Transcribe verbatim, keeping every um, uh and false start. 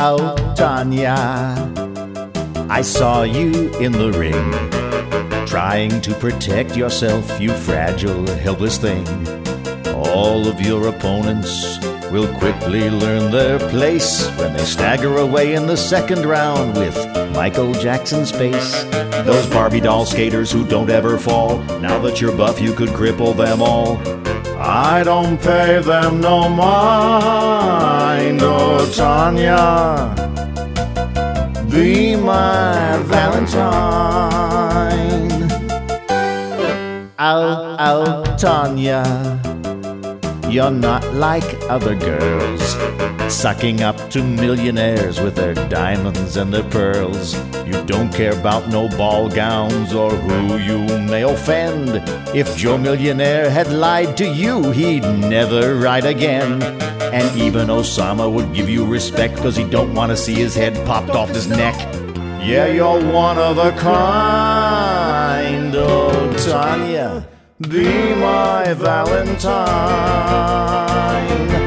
oh, Tanya, I saw you in the ring, trying to protect yourself, you fragile, helpless thing. All of your opponents will quickly learn their place when they stagger away in the second round with Michael Jackson's face. Those Barbie doll skaters who don't ever fall, now that you're buff you could cripple them all. I don't pay them no mind, oh Tanya, be my Valentine. Oh, oh, Tanya, you're not like other girls, sucking up to millionaires with their diamonds and their pearls. You don't care about no ball gowns or who you may offend. If Joe Millionaire had lied to you, he'd never write again. And even Osama would give you respect, cause he don't want to see his head popped off his neck. Yeah, you're one of a kind, oh Tanya, be my Valentine.